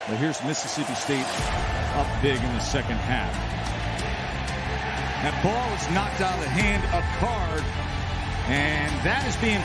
But here's Mississippi State up big in the second half. That ball is knocked out of the hand of Card, and that is being...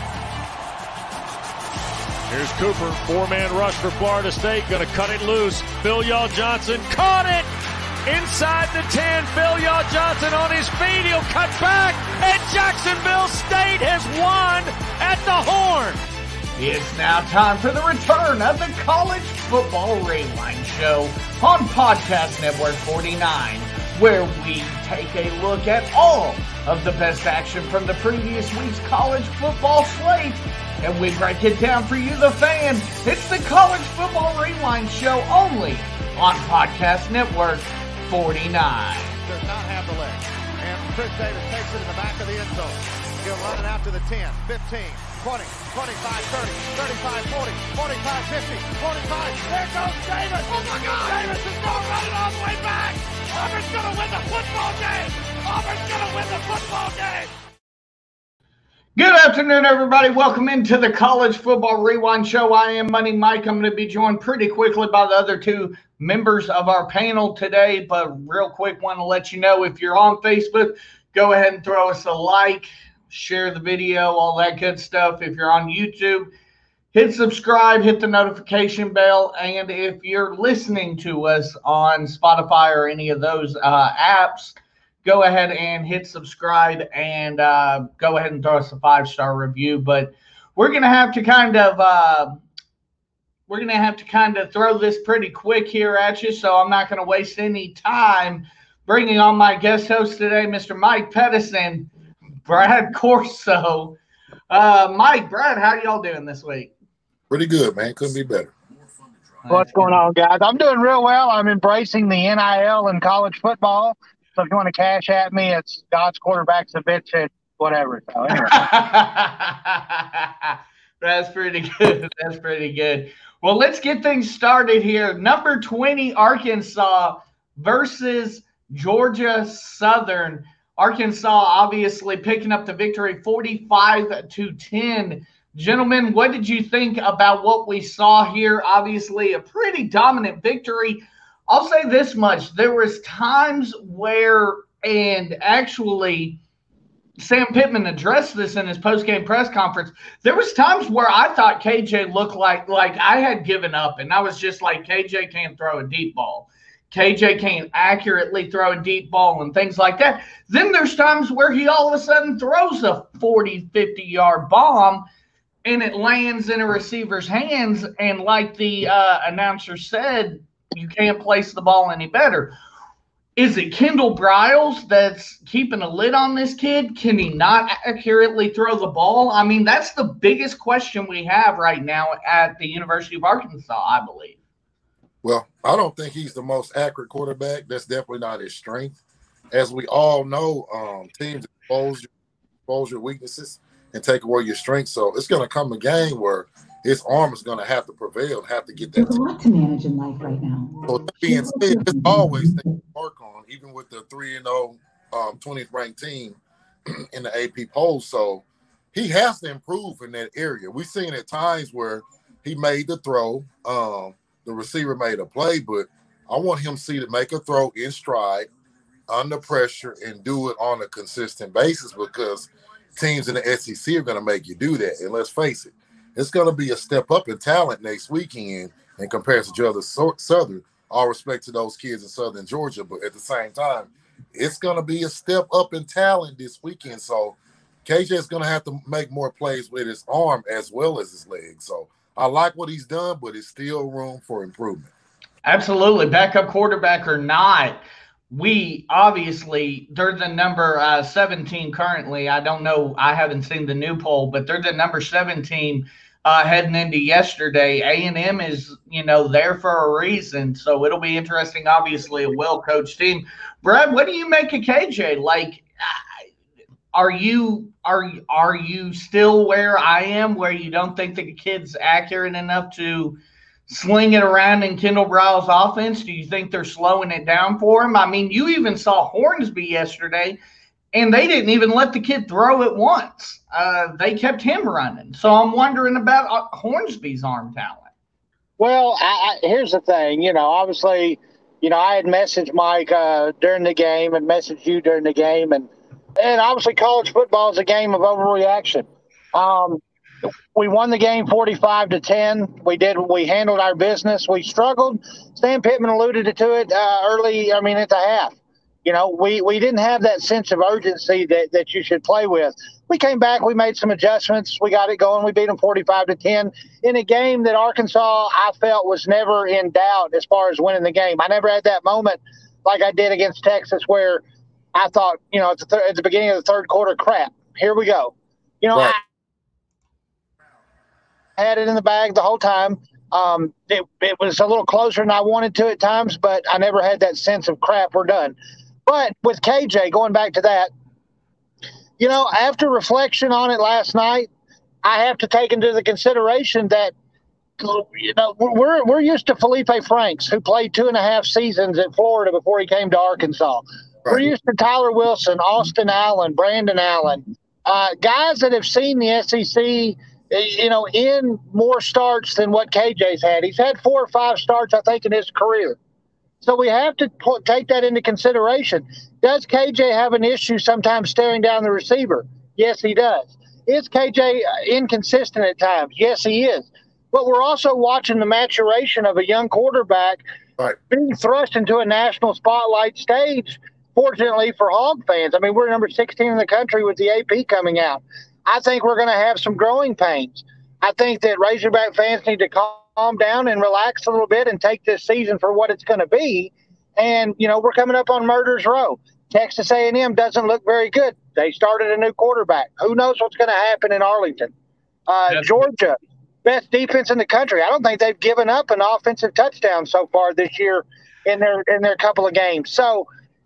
Here's Cooper, four-man rush for Florida State, going to cut it loose. Phil-Yaw Johnson caught it inside the 10. Phil-Yaw Johnson on his feet, he'll cut back, and Jacksonville State has won at the Horn. It's now time for the return of the College Football Rewind Show on Podcast Network 49, where we take a look at all of the best action from the previous week's college football slate, and we break it down for you, the fans. It's the College Football Rewind Show only on Podcast Network 49. Does not have the leg, and Chris Davis takes it in the back of the end zone. He'll run it out to the 10, 15, 20, 25, 30, 35, 40, 45, 50, 45. There goes Davis. Oh my God! Davis is going to run it all the way back. Auburn's going to win the football game. Auburn's going to win the football game. Good afternoon, everybody. Welcome into the College Football Rewind Show. I am Money Mike. I'm going to be joined pretty quickly by the other two members of our panel today. But real quick, want to let you know, if you're on Facebook, go ahead and throw us a like, share the video, all that good stuff. If you're on YouTube, hit subscribe, hit the notification bell. And if you're listening to us on Spotify or any of those apps, go ahead and hit subscribe and go ahead and throw us a 5-star review. But we're going to have to kind of throw this pretty quick here at you, so I'm not going to waste any time bringing on my guest host today, Mr. Mike Pedersen, Brad Corso. Mike, Brad, how y'all doing this week? Pretty good, man. Couldn't be better. What's going on, guys? I'm doing real well. I'm embracing the NIL in college football. So if you want to cash at me, it's God's quarterback's a bitch at whatever. So anyway. That's pretty good. That's pretty good. Well, let's get things started here. Number 20, Arkansas versus Georgia Southern. Arkansas obviously picking up the victory 45-10. Gentlemen, what did you think about what we saw here? Obviously a pretty dominant victory. I'll say this much. There was times where, and actually Sam Pittman addressed this in his post-game press conference, there was times where I thought KJ looked like I had given up, and I was just like, KJ can't throw a deep ball. KJ can't accurately throw a deep ball and things like that. Then there's times where he all of a sudden throws a 40, 50-yard bomb, and it lands in a receiver's hands, and like the announcer said, you can't place the ball any better. Is it Kendall Briles that's keeping a lid on this kid? Can he not accurately throw the ball? I mean, that's the biggest question we have right now at the University of Arkansas, I believe. Well, I don't think he's the most accurate quarterback. That's definitely not his strength. As we all know, teams expose your weaknesses and take away your strengths. So it's going to come a game where his arm is going to have to prevail and have to get that. There's a lot to manage in life right now. So that being said, it's always things to work on, even with the 3-0 20th ranked team in the AP poll. So he has to improve in that area. We've seen at times where he made the throw, the receiver made a play, but I want him to make a throw in stride, under pressure, and do it on a consistent basis, because teams in the SEC are going to make you do that. And let's face it, it's going to be a step up in talent next weekend in comparison to other Southern. All respect to those kids in Southern Georgia, but at the same time, it's going to be a step up in talent this weekend. So KJ is going to have to make more plays with his arm as well as his leg. So I like what he's done, but it's still room for improvement. Absolutely. Backup quarterback or not, we obviously, they're the number 17 currently. I don't know. I haven't seen the new poll, but they're the number 17 heading into yesterday. A&M is, there for a reason. So it'll be interesting. Obviously, a well-coached team. Brad, what do you make of KJ? Like, are you still where I am, where you don't think the kid's accurate enough to sling it around in Kendall Briles' offense? Do you think they're slowing it down for him? I mean, you even saw Hornsby yesterday, and they didn't even let the kid throw it once. They kept him running. So I'm wondering about Hornsby's arm talent. Well, here's the thing. Obviously, I had messaged Mike during the game and messaged you during the game, and obviously college football is a game of overreaction. We won the game 45-10. We handled our business. We struggled. Sam Pittman alluded to it early. At the half. We didn't have that sense of urgency that you should play with. We came back. We made some adjustments. We got it going. We beat them 45-10 in a game that Arkansas, I felt, was never in doubt as far as winning the game. I never had that moment like I did against Texas where I thought, at the beginning of the third quarter, crap, here we go. Right. I had it in the bag the whole time. It was a little closer than I wanted to at times, but I never had that sense of crap, we're done. But with KJ, going back to that, after reflection on it last night, I have to take into the consideration that, we're used to Felipe Franks, who played 2.5 seasons at Florida before he came to Arkansas. Right. We're used to Tyler Wilson, Austin Allen, Brandon Allen, guys that have seen the SEC, in more starts than what KJ's had. He's had 4 or 5 starts, I think, in his career. So we have to take that into consideration. Does KJ have an issue sometimes staring down the receiver? Yes, he does. Is KJ inconsistent at times? Yes, he is. But we're also watching the maturation of a young quarterback being thrust into a national spotlight stage, fortunately for Hog fans. We're number 16 in the country with the AP coming out. I think we're going to have some growing pains. I think that Razorback fans need to calm down and relax a little bit and take this season for what it's going to be. And, we're coming up on Murder's Row. Texas A&M doesn't look very good. They started a new quarterback. Who knows what's going to happen in Arlington? Georgia, best defense in the country. I don't think they've given up an offensive touchdown so far this year in their couple of games. So,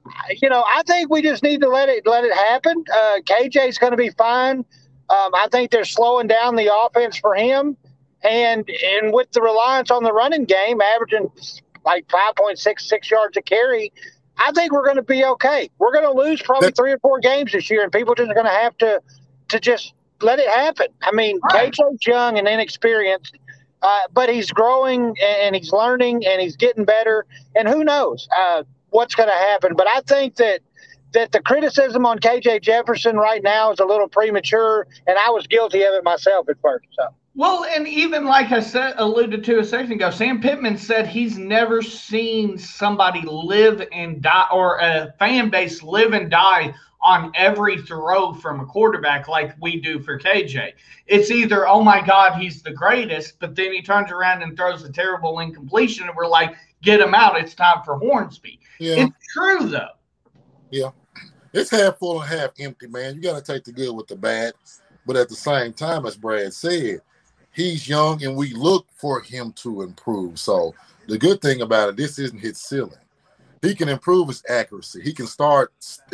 I think we just need to let it happen. KJ's going to be fine. I think they're slowing down the offense for him. And with the reliance on the running game, averaging like 5.66 yards a carry, I think we're going to be okay. We're going to lose probably 3 or 4 games this year, and people are just going to have to just let it happen. KJ's young and inexperienced, but he's growing and he's learning and he's getting better. And who knows what's going to happen. But I think that the criticism on KJ Jefferson right now is a little premature, and I was guilty of it myself at first. So. Well, and even like I alluded to a second ago, Sam Pittman said he's never seen somebody live and die, or a fan base live and die on every throw from a quarterback like we do for KJ. It's either, oh my God, he's the greatest, but then he turns around and throws a terrible incompletion, and we're like, get him out. It's time for Hornsby. Yeah. It's true, though. Yeah. It's half full and half empty, man. You got to take the good with the bad. But at the same time, as Brad said, he's young and we look for him to improve. So the good thing about it, this isn't his ceiling. He can improve his accuracy. He can stop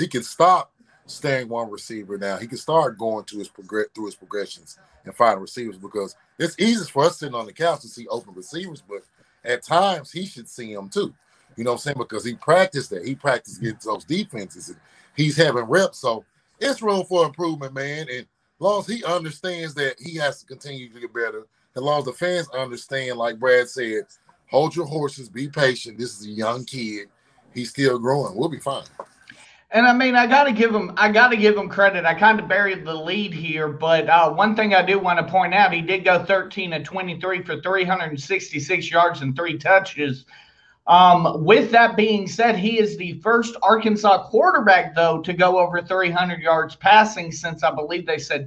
staying one receiver now. He can start going to through his progressions and finding receivers, because it's easy for us sitting on the couch to see open receivers, but at times he should see them too. You know what I'm saying? Because he practiced that. He practiced against those defenses, and he's having reps. So it's room for improvement, man. And as long as he understands that he has to continue to get better, as long as the fans understand, like Brad said, hold your horses, be patient. This is a young kid. He's still growing. We'll be fine. And I got to give him credit. I kind of buried the lead here, but one thing I do want to point out, he did go 13 of 23 for 366 yards and 3 touches. With that being said, he is the first Arkansas quarterback, though, to go over 300 yards passing since, I believe they said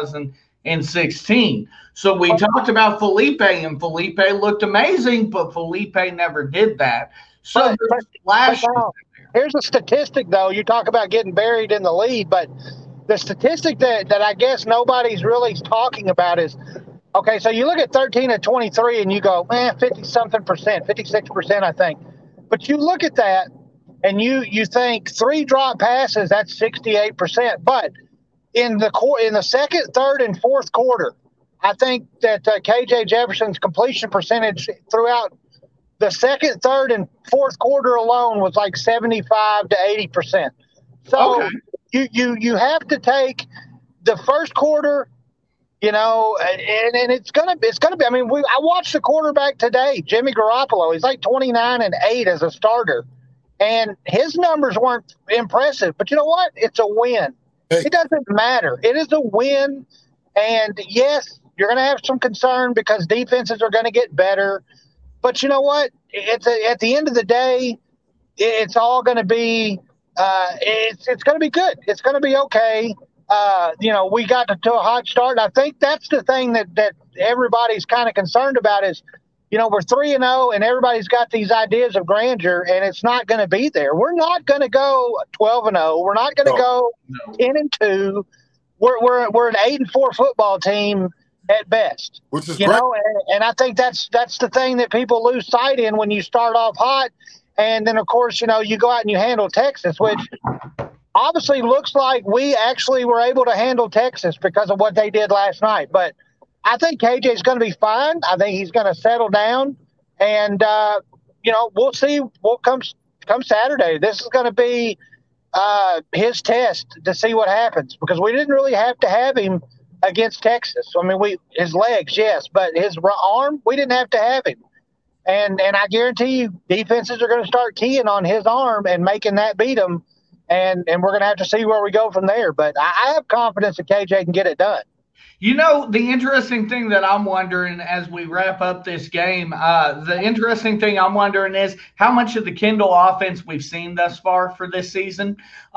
2016. So we talked about Felipe, and Felipe looked amazing, but Felipe never did that. So here's a statistic, though. You talk about getting buried in the lead, but the statistic that I guess nobody's really talking about is, okay, so you look at 13 of 23 and you go, man, 50-something percent, 56%, I think. But you look at that and you think 3 drop passes, that's 68%. But in the second, third, and fourth quarter, I think that KJ Jefferson's completion percentage throughout the second, third, and fourth quarter alone was like 75 to 80%. So okay. you have to take the first quarter You know, and it's gonna be. I mean, I watched the quarterback today, Jimmy Garoppolo. He's like 29-8 as a starter, and his numbers weren't impressive. But you know what? It's a win. Hey. It doesn't matter. It is a win, and yes, you're gonna have some concern because defenses are gonna get better. But you know what? At the end of the day, it's all gonna be. It's gonna be good. It's gonna be okay. You know, we got to a hot start. And I think that's the thing that everybody's kind of concerned about is, you know, we're 3-0 and everybody's got these ideas of grandeur, and it's not going to be there. We're not going to go 12-0. We're not going to go 10-2. We're an 8-4 football team at best. Which is you great. know, and I think that's the thing that people lose sight in when you start off hot, and then of course, you know, you go out and you handle Texas, which obviously looks like we actually were able to handle Texas because of what they did last night. But I think KJ's going to be fine. I think he's going to settle down. And, you know, we'll see what comes Saturday. This is going to be his test to see what happens because we didn't really have to have him against Texas. I mean, his legs, yes, but his arm, we didn't have to have him. And I guarantee you defenses are going to start keying on his arm and making that beat him. And we're going to have to see where we go from there. But I have confidence that KJ can get it done. You know, the interesting thing that I'm wondering as we wrap up this game, the interesting thing I'm wondering is how much of the Kendall offense we've seen thus far for this season.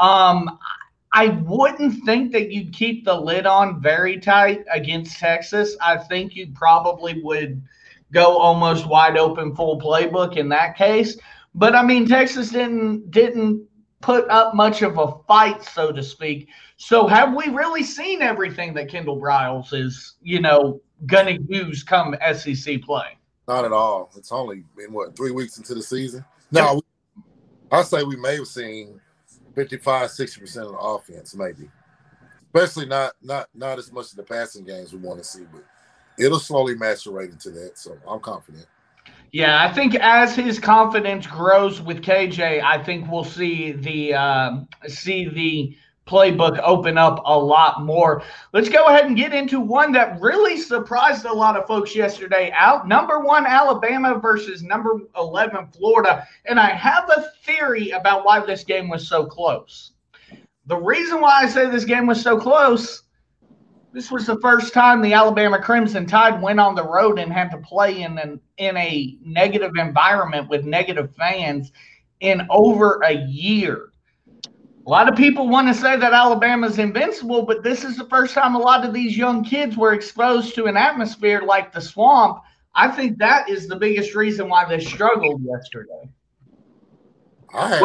I wouldn't think that you'd keep the lid on very tight against Texas. I think you probably would go almost wide open full playbook in that case. But, I mean, Texas didn't put up much of a fight, so to speak. So have we really seen everything that Kendall Briles is, you know, going to use come SEC play? Not at all. It's only been, 3 weeks into the season? No, I say we may have seen 55-60% of the offense, maybe. Especially not as much of the passing games we want to see, but it'll slowly maturate into that, so I'm confident. Yeah, I think as his confidence grows with KJ, I think we'll see the playbook open up a lot more. Let's go ahead and get into one that really surprised a lot of folks yesterday. Number 1 Alabama versus number 11 Florida, and I have a theory about why this game was so close. The reason why I say this game was so close. This was the first time the Alabama Crimson Tide went on the road and had to play in a negative environment with negative fans in over a year. A lot of people want to say that Alabama's invincible, but this is the first time a lot of these young kids were exposed to an atmosphere like the Swamp. I think that is the biggest reason why they struggled yesterday. I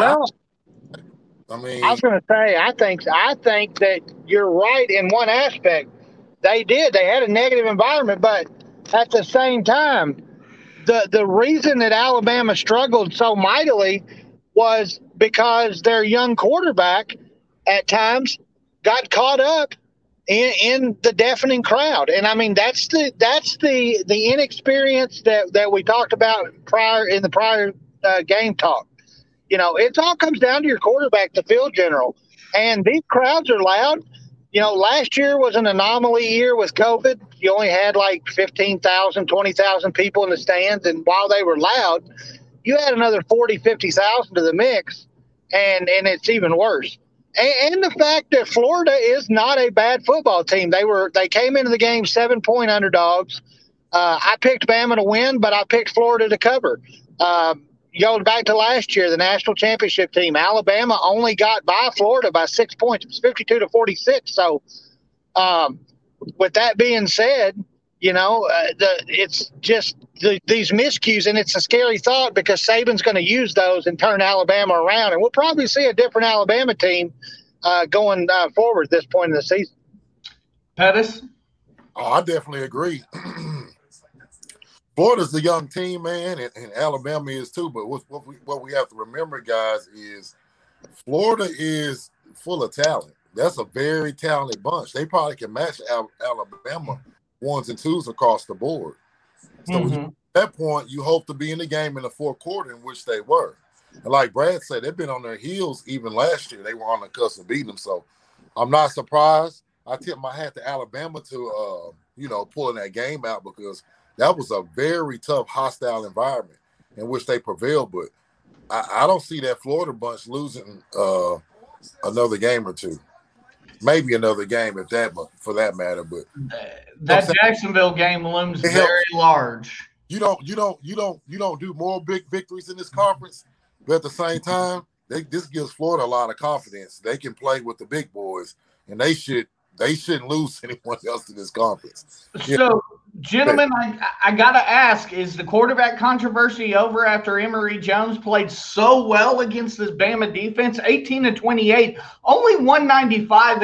was going to say, I think that you're right in one aspect. They did. They had a negative environment, but at the same time, the reason that Alabama struggled so mightily was because their young quarterback at times got caught up in the deafening crowd. And I mean, that's the inexperience that we talked about in the prior game talk. You know, it all comes down to your quarterback, the field general. And these crowds are loud. You know, last year was an anomaly year with COVID. You only had like 15,000, 20,000 people in the stands. And while they were loud, you had another 40, 50,000 to the mix. And it's even worse. And the fact that Florida is not a bad football team. They came into the game 7-point underdogs. I picked Bama to win, but I picked Florida to cover. You go back to last year, the national championship team, Alabama only got by Florida by 6 points. It was 52-46. So with that being said, you know, it's just these miscues, and it's a scary thought because Saban's going to use those and turn Alabama around. And we'll probably see a different Alabama team going forward at this point in the season. Pettis? Oh, I definitely agree. Florida's a young team, man, and Alabama is too. But what we have to remember, guys, is Florida is full of talent. That's a very talented bunch. They probably can match Alabama 1s and 2s across the board. So at that point, you hope to be in the game in the fourth quarter, in which they were. And like Brad said, they've been on their heels even last year. They were on the cusp of beating them. So I'm not surprised. I tip my hat to Alabama to pulling that game out, because that was a very tough, hostile environment in which they prevailed. But I don't see that Florida bunch losing another game or two. Maybe another game for that matter. But that Jacksonville game looms very large. You don't do more big victories in this conference, but at the same time, this gives Florida a lot of confidence. They can play with the big boys, and they shouldn't lose anyone else in this conference. So, gentlemen, I got to ask, is the quarterback controversy over after Emory Jones played so well against this Bama defense? 18-28, only 195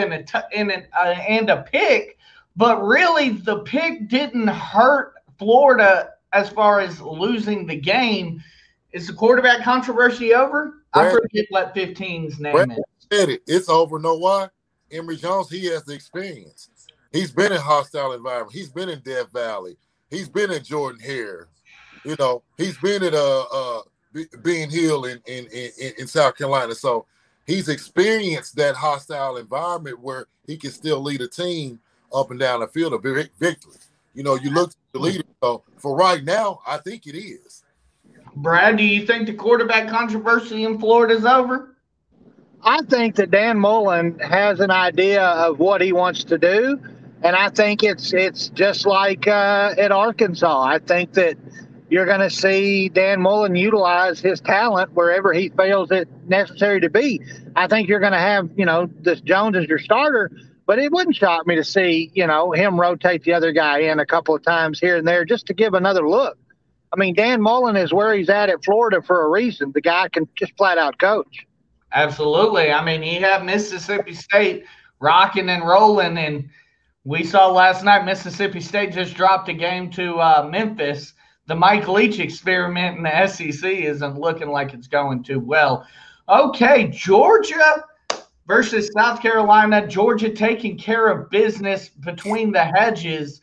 and a pick, but really the pick didn't hurt Florida as far as losing the game. Is the quarterback controversy over? I forget what 15's name is. It's over. Know why? Emory Jones, he has the experience. He's been in hostile environment. He's been in Death Valley. He's been in Jordan Hare. He's been at Bean Hill in South Carolina. So he's experienced that hostile environment where he can still lead a team up and down the field of victory. You look at the leader. So for right now, I think it is. Brad, do you think the quarterback controversy in Florida is over? I think that Dan Mullen has an idea of what he wants to do, and I think it's just like at Arkansas. I think that you're going to see Dan Mullen utilize his talent wherever he feels it necessary to be. I think you're going to have, this Jones as your starter, but it wouldn't shock me to see, him rotate the other guy in a couple of times here and there just to give another look. I mean, Dan Mullen is where he's at Florida for a reason. The guy can just flat out coach. Absolutely. I mean, he had Mississippi State rocking and rolling, and we saw last night Mississippi State just dropped a game to Memphis. The Mike Leach experiment in the SEC isn't looking like it's going too well. Okay, Georgia versus South Carolina. Georgia taking care of business between the hedges,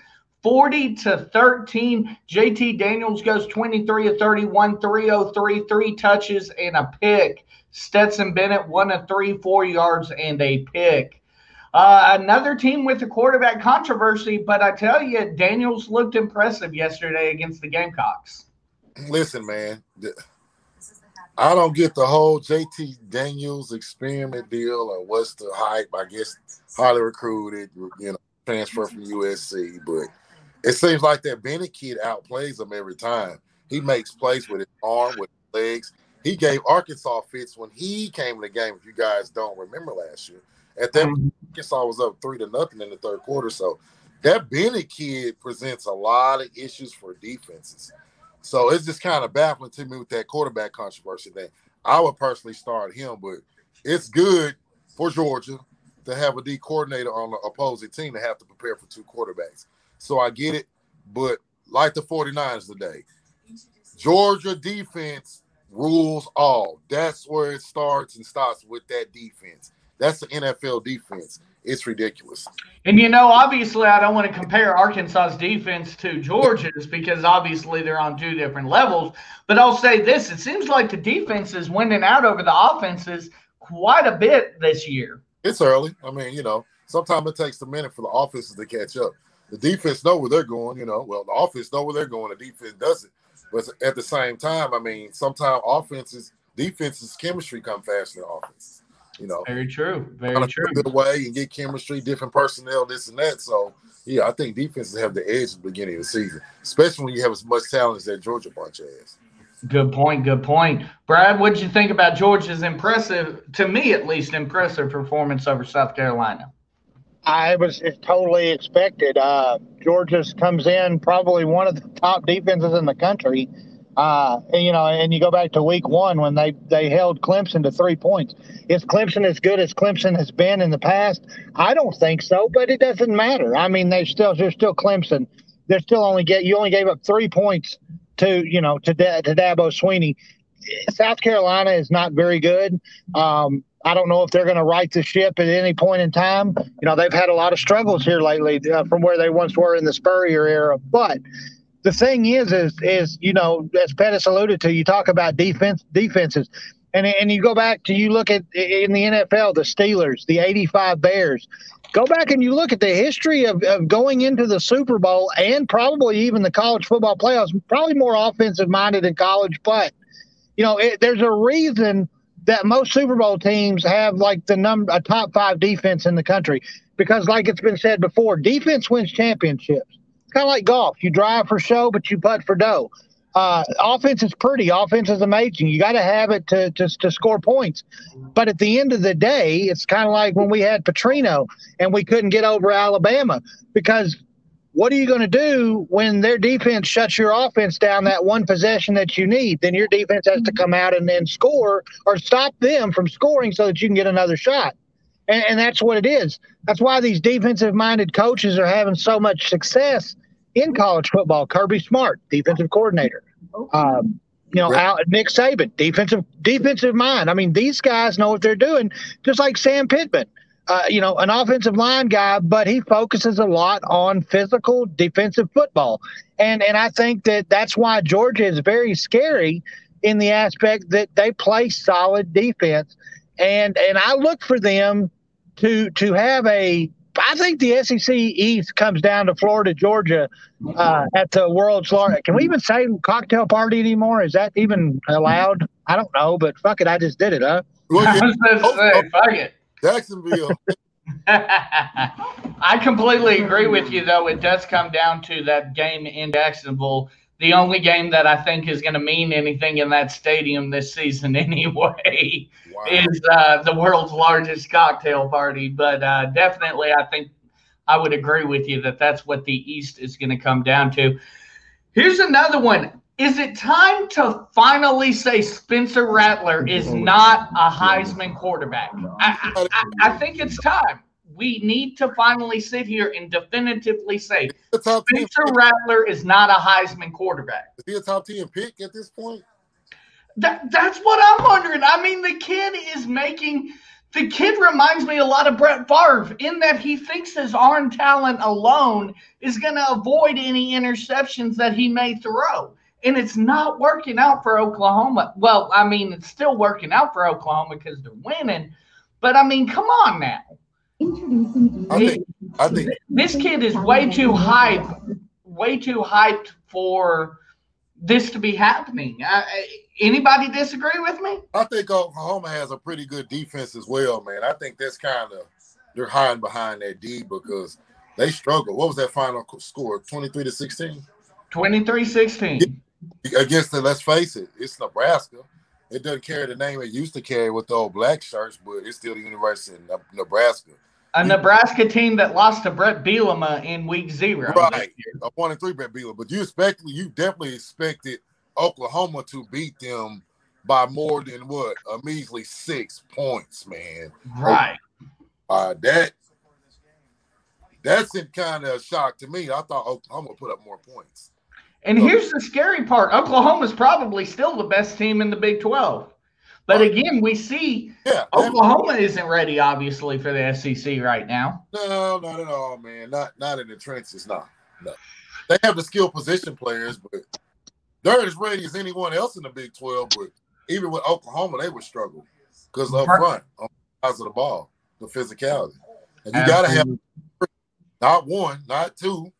40-13. JT Daniels goes 23 of 31, 303, 3 touches and a pick. Stetson Bennett 1 of 3, 4 yards and a pick. Another team with a quarterback controversy, but I tell you, Daniels looked impressive yesterday against the Gamecocks. Listen, man, I don't get the whole JT Daniels experiment deal or what's the hype. I guess highly recruited, transfer from USC, but it seems like that Bennett kid outplays him every time. He makes plays with his arm, with his legs. He gave Arkansas fits when he came in the game, if you guys don't remember last year. At that point, Arkansas was up 3-0 in the third quarter. So that Bennett kid presents a lot of issues for defenses. So it's just kind of baffling to me with that quarterback controversy thing. I would personally start him, but it's good for Georgia to have a D coordinator on the opposing team to have to prepare for 2 quarterbacks. So I get it, but like the 49ers today, Georgia defense rules all. That's where it starts and stops, with that defense. That's the NFL defense. It's ridiculous. And, obviously I don't want to compare Arkansas's defense to Georgia's because obviously they're on 2 different levels. But I'll say this. It seems like the defense is winning out over the offenses quite a bit this year. It's early. I mean, sometimes it takes a minute for the offenses to catch up. The defense know where they're going, Well, the offense know where they're going. The defense doesn't. But at the same time, I mean, sometimes defenses chemistry come faster than offenses. Very true. Very true. Good way and get chemistry, different personnel, this and that. So, yeah, I think defenses have the edge at the beginning of the season, especially when you have as much talent as that Georgia bunch has. Good point. Good point. Brad, what did you think about Georgia's impressive, to me at least, impressive performance over South Carolina? It's totally expected. Georgia comes in probably one of the top defenses in the country. And you go back to week 1 when they held Clemson to 3 points. Is Clemson as good as Clemson has been in the past? I don't think so, but it doesn't matter. I mean, they're still Clemson. They're still you only gave up 3 points to Dabo Swinney. South Carolina is not very good. I don't know if they're going to right the ship at any point in time. They've had a lot of struggles here lately from where they once were in the Spurrier era. But the thing is, as Pettis alluded to, you talk about defenses. And you go back to, you look at in the NFL, the Steelers, the 85 Bears. Go back and you look at the history of going into the Super Bowl and probably even the college football playoffs, probably more offensive-minded in college. But, there's a reason that most Super Bowl teams have like a top 5 defense in the country, because like it's been said before, defense wins championships. It's kind of like golf. You drive for show, but you putt for dough. Offense is pretty. Offense is amazing. You got to have it to score points. But at the end of the day, it's kind of like when we had Petrino and we couldn't get over Alabama, because what are you going to do when their defense shuts your offense down that one possession that you need? Then your defense has to come out and then score or stop them from scoring so that you can get another shot. And that's what it is. That's why these defensive-minded coaches are having so much success in college football. Kirby Smart, defensive coordinator. Nick Saban, defensive mind. I mean, these guys know what they're doing, just like Sam Pittman, an offensive line guy, but he focuses a lot on physical defensive football. And I think that's why Georgia is very scary in the aspect that they play solid defense. And I look for them to have I think the SEC East comes down to Florida, Georgia, at the world's largest. Can we even say cocktail party anymore? Is that even allowed? I don't know, but fuck it, I just did it, huh? Fuck it. Jacksonville. I completely agree with you, though. It does come down to that game in Jacksonville. The only game that I think is going to mean anything in that stadium this season anyway is the world's largest cocktail party. But definitely, I think I would agree with you that that's what the East is going to come down to. Here's another one. Is it time to finally say Spencer Rattler is not a Heisman quarterback? I think it's time. We need to finally sit here and definitively say Spencer Rattler is not a Heisman quarterback. Is he a top 10 pick at this point? That's what I'm wondering. I mean, the kid reminds me a lot of Brett Favre in that he thinks his arm talent alone is going to avoid any interceptions that he may throw. And it's not working out for Oklahoma. Well, I mean, it's still working out for Oklahoma because they're winning. But, I mean, come on now. I think this kid is way too hyped for this to be happening. Anybody disagree with me? I think Oklahoma has a pretty good defense as well, man. I think that's they're hiding behind that D because they struggle. What was that final score? 23-16? 23-16. Against let's face it, it's Nebraska. It doesn't carry the name it used to carry with the old black shirts, but it's still the University of Nebraska. A Nebraska team that lost to Brett Bielema in week 0. Right. A 1-3 Brett Bielema. But you definitely expected Oklahoma to beat them by more than a measly 6 points, man. Right. That's kind of a shock to me. I thought Oklahoma would put up more points. And here's the scary part. Oklahoma's probably still the best team in the Big 12. But again, we see Oklahoma isn't ready, obviously, for the SEC right now. No, not at all, man. Not in the trenches, no. They have the skilled position players, but they're as ready as anyone else in the Big 12. But even with Oklahoma, they would struggle because up front, on the sides of the ball, the physicality. And you got to have not one, not two,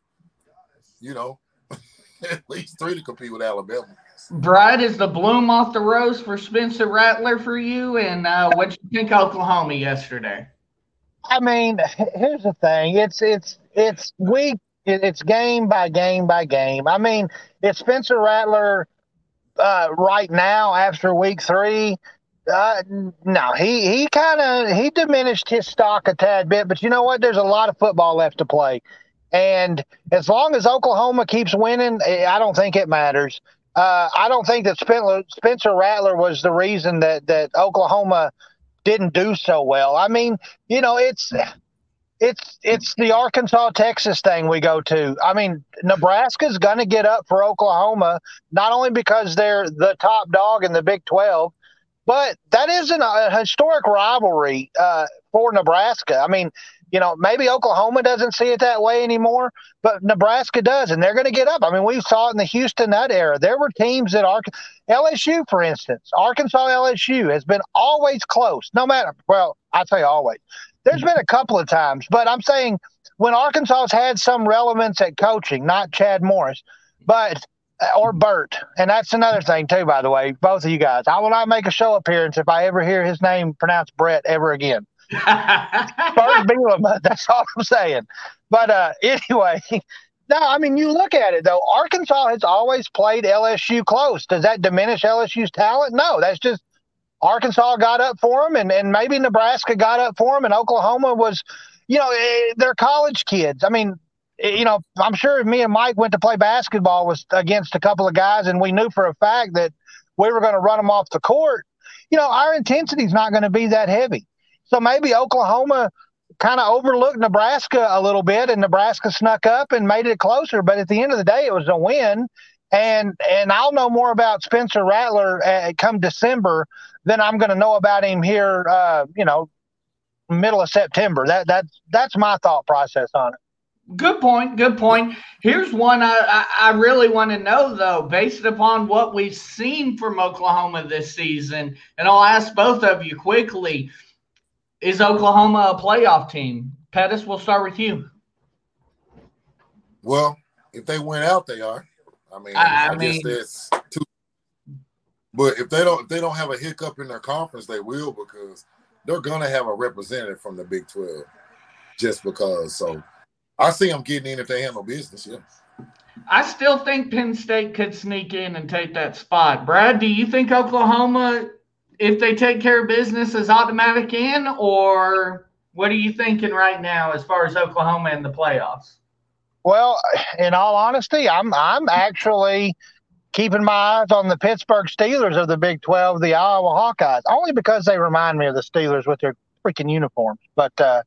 at least 3 to compete with Alabama. Brad, is the bloom off the rose for Spencer Rattler for you? And what did you think of Oklahoma yesterday? I mean, here's the thing. It's week. It's game by game by game. I mean, it's Spencer Rattler right now after week 3. No, he diminished his stock a tad bit. But you know what? There's a lot of football left to play. And as long as Oklahoma keeps winning, I don't think it matters. I don't think that Spencer Rattler was the reason that Oklahoma didn't do so well. I mean, it's the Arkansas-Texas thing we go to. I mean, Nebraska's going to get up for Oklahoma, not only because they're the top dog in the Big 12, but that isn't a historic rivalry for Nebraska. I mean, Maybe Oklahoma doesn't see it that way anymore, but Nebraska does, and they're going to get up. I mean, we saw it in the Houston Nutt era. There were teams that LSU, for instance, Arkansas LSU has been always close, no matter. Well, I say always. There's been a couple of times, but I'm saying when Arkansas has had some relevance at coaching, not Chad Morris, or Burt, and that's another thing too, by the way, both of you guys. I will not make a show appearance if I ever hear his name pronounced Brett ever again. Burt Bielema, that's all I'm saying. But anyway, no, I mean, you look at it, though. Arkansas has always played LSU close. Does that diminish LSU's talent? No, that's just Arkansas got up for them, and maybe Nebraska got up for them, and Oklahoma was, they're college kids. I mean, I'm sure if me and Mike went to play basketball was against a couple of guys, and we knew for a fact that we were going to run them off the court, our intensity is not going to be that heavy. So maybe Oklahoma kind of overlooked Nebraska a little bit, and Nebraska snuck up and made it closer. But at the end of the day, it was a win. And I'll know more about Spencer Rattler come December than I'm going to know about him here, middle of September. That's my thought process on it. Good point. Good point. Here's one I really want to know, though, based upon what we've seen from Oklahoma this season, and I'll ask both of you quickly. Is Oklahoma a playoff team? Pettis, we'll start with you. Well, if they went out, they are. I guess that's two. But if they don't have a hiccup in their conference, they will, because they're gonna have a representative from the Big 12, just because. So I see them getting in if they handle business. Yeah. I still think Penn State could sneak in and take that spot. Brad, do you think Oklahoma, if they take care of business, is automatic in, or what are you thinking right now as far as Oklahoma in the playoffs? Well, in all honesty, I'm actually keeping my eyes on the Pittsburgh Steelers of the Big 12, the Iowa Hawkeyes, only because they remind me of the Steelers with their freaking uniforms. But no,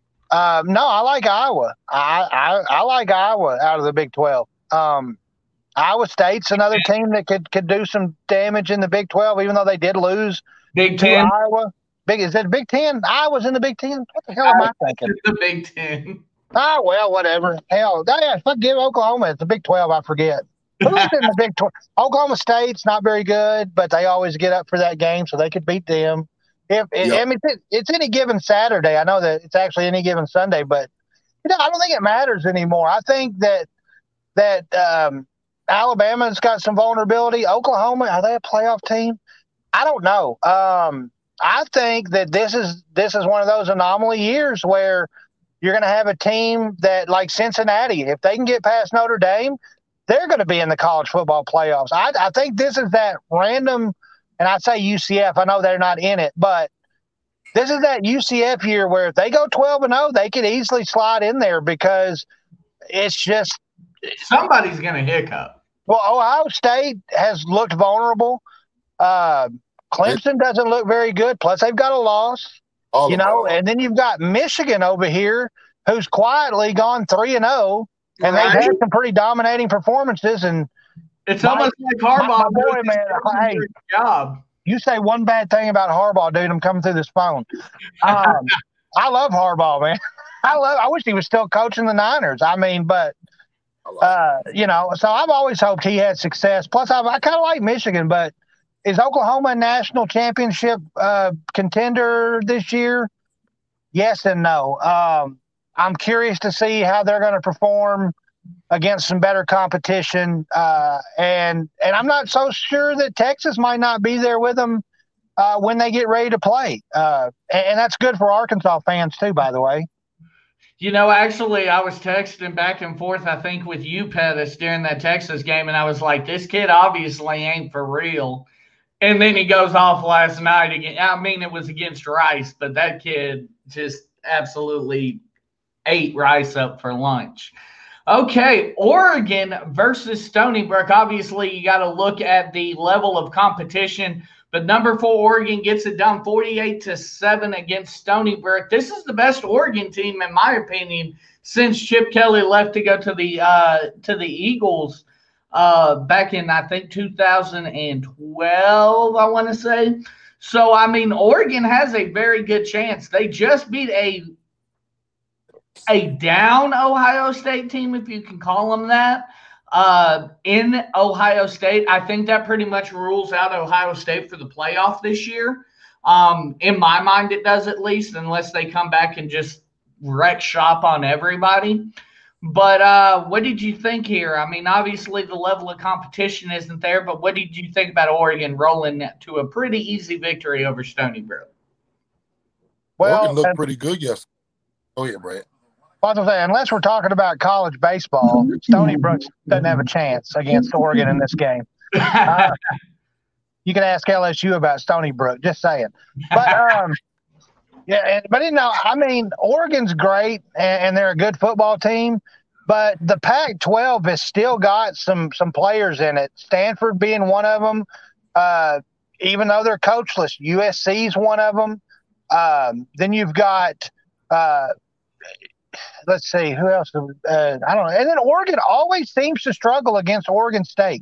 I like Iowa. I like Iowa out of the Big 12. Iowa State's another team that could do some damage in the Big 12, even though they did lose Big 10. to Iowa. Is that Big 10? Iowa's in the Big 10? What the hell am I thinking? It's the Big 10. Ah, well, whatever. Hell, if I give Oklahoma, it's the Big 12, I forget. Who's in the Big 12? Oklahoma State's not very good, but they always get up for that game, so they could beat them. I mean, it's any given Saturday. I know that it's actually any given Sunday, but I don't think it matters anymore. I think that Alabama's got some vulnerability. Oklahoma, are they a playoff team? I don't know. I think that this is one of those anomaly years where you're going to have a team that, like Cincinnati, if they can get past Notre Dame, they're going to be in the college football playoffs. I think this is that random, and I say UCF, I know they're not in it, but this is that UCF year where if they go 12-0, they could easily slide in there, because it's just somebody's going to hiccup. Well, Ohio State has looked vulnerable. Clemson doesn't look very good. Plus, they've got a loss. And then you've got Michigan over here, who's quietly gone 3-0, and they've had some pretty dominating performances. And it's almost like Harbaugh. My boy, man, hey, job. You say one bad thing about Harbaugh, dude, I'm coming through this phone. I love Harbaugh, man. I wish he was still coaching the Niners. I mean, but so I've always hoped he had success. Plus, I kind of like Michigan, but is Oklahoma a national championship contender this year? Yes and no. I'm curious to see how they're going to perform against some better competition. And I'm not so sure that Texas might not be there with them when they get ready to play. And that's good for Arkansas fans too, by the way. Actually, I was texting back and forth, I think, with you, Pettis, during that Texas game, and I was like, this kid obviously ain't for real. And then he goes off last night again. I mean, it was against Rice, but that kid just absolutely ate Rice up for lunch. Okay, Oregon versus Stony Brook. Obviously, you got to look at the level of competition. But number 4, Oregon gets it done 48-7 against Stony Brook. This is the best Oregon team, in my opinion, since Chip Kelly left to go to the Eagles back in, I think, 2012, I want to say. So, I mean, Oregon has a very good chance. They just beat a a down Ohio State team, if you can call them that, in Ohio State. I think that pretty much rules out Ohio State for the playoff this year. In my mind, it does, at least, unless they come back and just wreck shop on everybody. But what did you think here? I mean, obviously the level of competition isn't there, but what did you think about Oregon rolling to a pretty easy victory over Stony Brook? Well, Oregon looked pretty good yesterday. Oh, yeah, Brad. Well, I was gonna say, unless we're talking about college baseball, Stony Brook doesn't have a chance against Oregon in this game. You can ask LSU about Stony Brook, just saying. But but you know, I mean, Oregon's great and they're a good football team, but the Pac-12 has still got some players in it. Stanford being one of them, even though they're coachless. USC's one of them. Then you've got let's see, who else? I don't know. And then Oregon always seems to struggle against Oregon State.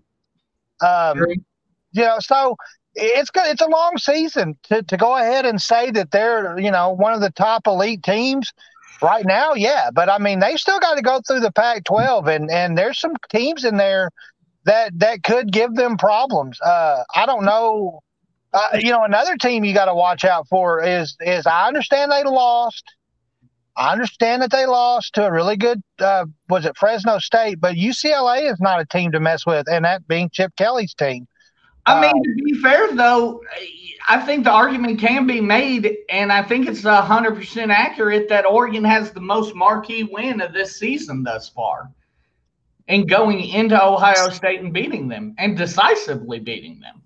You know, so it's good. It's a long season to go ahead and say that they're, you know, one of the top elite teams right now. Yeah. But I mean, they still got to go through the Pac-12 and there's some teams in there that could give them problems. I don't know. You know, another team you got to watch out for is I understand they lost. I understand that they lost to a really good, was it Fresno State? But UCLA is not a team to mess with, and that being Chip Kelly's team. I mean, to be fair, though, I think the argument can be made, and I think it's 100% accurate, that Oregon has the most marquee win of this season thus far, and going into Ohio State and beating them, and decisively beating them.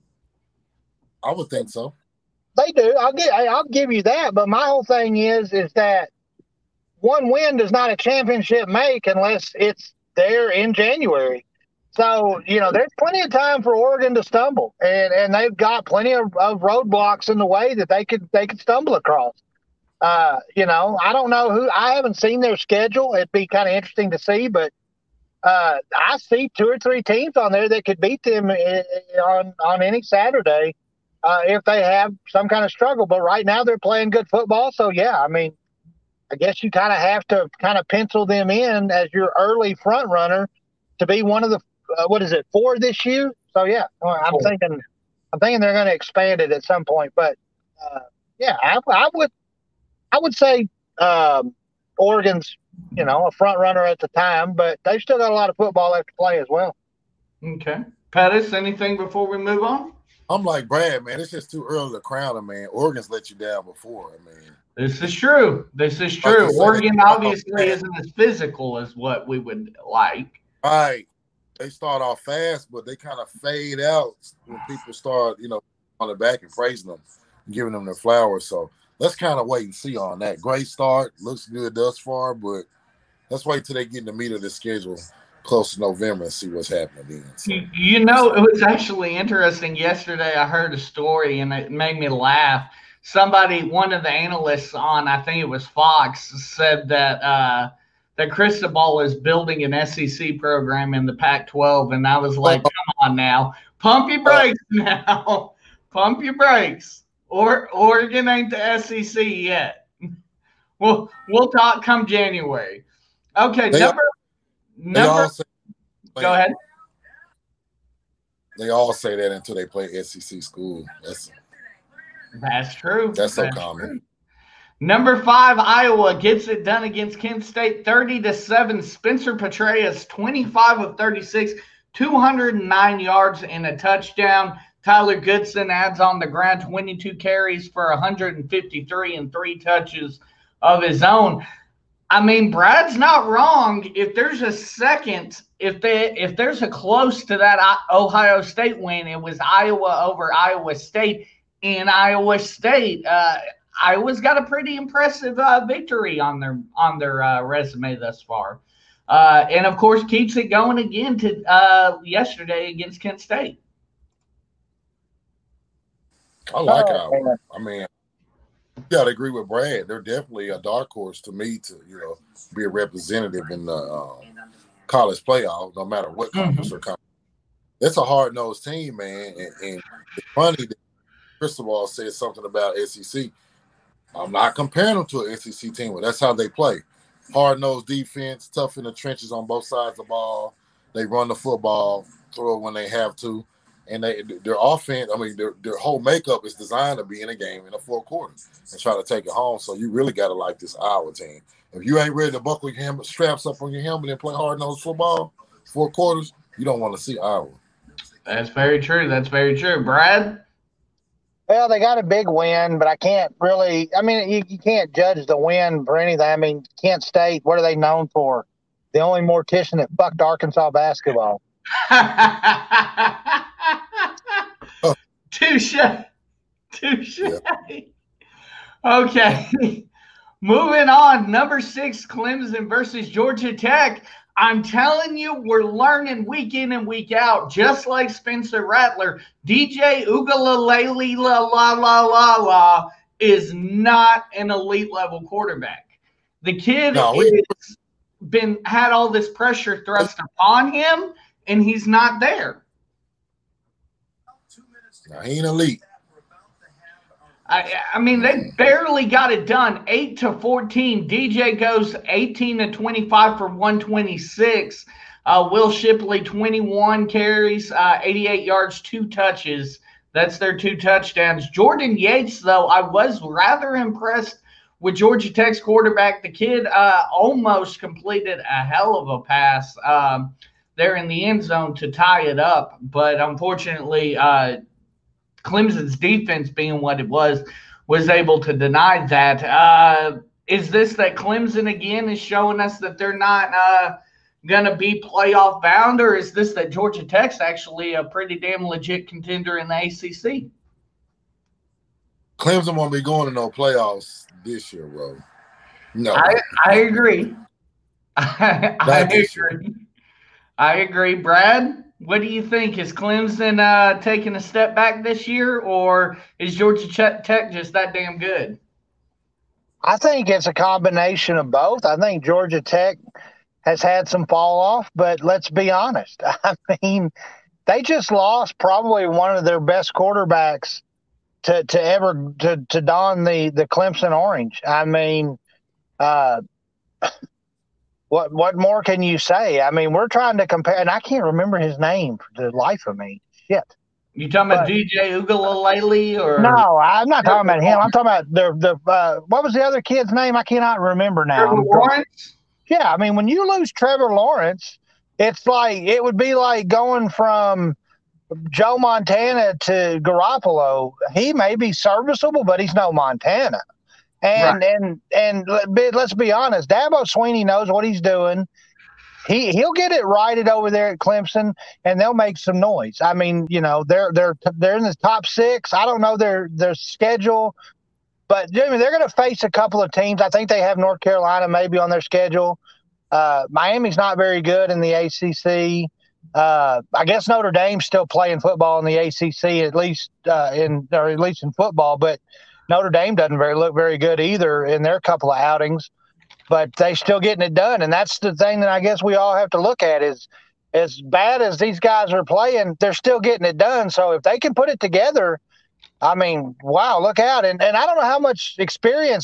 I would think so. They do. I'll give you that. But my whole thing is that one win does not a championship make unless it's there in January. So, you know, there's plenty of time for Oregon to stumble, and they've got plenty of roadblocks in the way that they could stumble across. You know, I don't know I haven't seen their schedule. It'd be kind of interesting to see, but I see 2 or 3 teams on there that could beat them on any Saturday if they have some kind of struggle. But right now they're playing good football. So, yeah, I mean, I guess you kind of have to kind of pencil them in as your early front runner to be one of the 4 this year? So yeah, I'm thinking they're going to expand it at some point. But yeah, I would say Oregon's, you know, a front runner at the time, but they've still got a lot of football left to play as well. Okay, Pettis, anything before we move on? I'm like Brad, man. It's just too early to crown them, man. Oregon's let you down before. I mean, this is true. Like Oregon obviously isn't as physical as what we would like. Right. They start off fast, but they kind of fade out when people start, you know, on the back and praising them, and giving them their flowers. So let's kind of wait and see on that. Great start, looks good thus far, but let's wait till they get in the meat of the schedule close to November and see what's happening then. So, you know, it was actually interesting. Yesterday I heard a story and it made me laugh. One of the analysts on, I think it was Fox, said that Cristobal is building an SEC program in the Pac-12, and I was like, come on now. Pump your brakes now. Pump your brakes. Oregon ain't the SEC yet. We'll talk come January. Okay, go ahead. They all say that until they play SEC school. That's true. That's so common. True. Number 5, Iowa gets it done against Kent State, 30-7. Spencer Petras, 25 of 36, 209 yards and a touchdown. Tyler Goodson adds on the ground 22 carries for 153 and 3 touches of his own. I mean, Brad's not wrong. If there's a second, if there's a close to that Ohio State win, it was Iowa over Iowa State in Iowa State. Iowa's got a pretty impressive victory on their resume thus far, and of course keeps it going again to yesterday against Kent State. I like Iowa. I mean, you got to agree with Brad. They're definitely a dark horse to me to, you know, be a representative in the college playoff, no matter what conference or conference. It's a hard-nosed team, man, and it's funny that Cristobal said something about SEC. I'm not comparing them to an SEC team, but that's how they play. hard-nosed defense, tough in the trenches on both sides of the ball. They run the football, throw it when they have to. And their offense, I mean, their whole makeup is designed to be in a game in the fourth quarter and try to take it home. So you really got to like this Iowa team. If you ain't ready to buckle your straps up on your helmet and play hard-nosed football, 4 quarters, you don't want to see Iowa. That's very true. That's very true. Brad? Well, they got a big win, but I can't really – I mean, you can't judge the win for anything. I mean, Kent State, what are they known for? The only mortician that fucked Arkansas basketball. Touche. Yeah. Okay. Moving on. Number 6, Clemson versus Georgia Tech. I'm telling you, we're learning week in and week out, just like Spencer Rattler. DJ Uiagalelei la is not an elite level quarterback. The kid had all this pressure thrust upon him, and he's not there. No, he ain't elite. I mean, they barely got it done. 8-14. DJ goes 18-25 for 126. Will Shipley, 21 carries, 88 yards, 2 touches. That's their 2 touchdowns. Jordan Yates, though, I was rather impressed with Georgia Tech's quarterback. The kid almost completed a hell of a pass there in the end zone to tie it up. But unfortunately, Clemson's defense, being what it was able to deny that. Is this that Clemson again is showing us that they're not going to be playoff bound, or is this that Georgia Tech's actually a pretty damn legit contender in the ACC? Clemson won't be going to no playoffs this year, bro. No. I agree. I agree. I agree. Brad? What do you think? Is Clemson taking a step back this year, or is Georgia Tech just that damn good? I think it's a combination of both. I think Georgia Tech has had some fall off, but let's be honest. I mean, they just lost probably one of their best quarterbacks to ever don the Clemson orange. I mean, What more can you say? I mean, we're trying to compare, and I can't remember his name for the life of me. Shit. You talking about DJ Uiagalelei or? No, I'm not talking about him. I'm talking about the what was the other kid's name? I cannot remember now. Trevor Lawrence? Yeah, I mean, when you lose Trevor Lawrence, it's like it would be like going from Joe Montana to Garoppolo. He may be serviceable, but he's no Montana. And let's be honest, Dabo Swinney knows what he's doing. He'll get it righted over there at Clemson, and they'll make some noise. I mean, you know, they're in the top 6. I don't know their schedule, but I mean, they're going to face a couple of teams. I think they have North Carolina maybe on their schedule. Miami's not very good in the ACC. I guess Notre Dame's still playing football in the ACC, at least in football, but Notre Dame doesn't look very good either in their couple of outings, but they still getting it done. And that's the thing that I guess we all have to look at is as bad as these guys are playing, they're still getting it done. So if they can put it together, I mean, wow, look out. And I don't know how much experience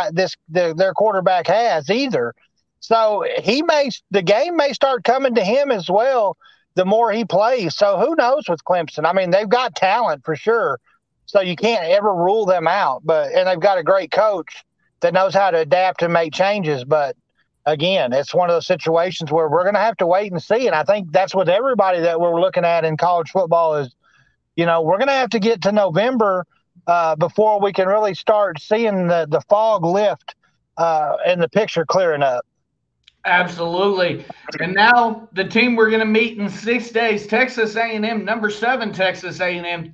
their quarterback has either. So the game may start coming to him as well the more he plays. So who knows with Clemson? I mean, they've got talent for sure. So you can't ever rule them out, and they've got a great coach that knows how to adapt and make changes. But again, it's one of those situations where we're going to have to wait and see. And I think that's what everybody that we're looking at in college football is, you know, we're going to have to get to November before we can really start seeing the fog lift and the picture clearing up. Absolutely. And now the team we're going to meet in 6 days, Texas A&M, number 7 Texas A&M,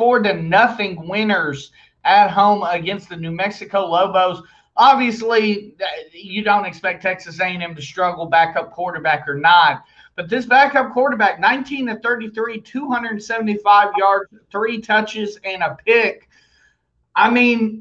34-0 winners at home against the New Mexico Lobos. Obviously, you don't expect Texas A&M to struggle, backup quarterback or not. But this backup quarterback, 19-33, 275 yards, 3 touches, and a pick. I mean,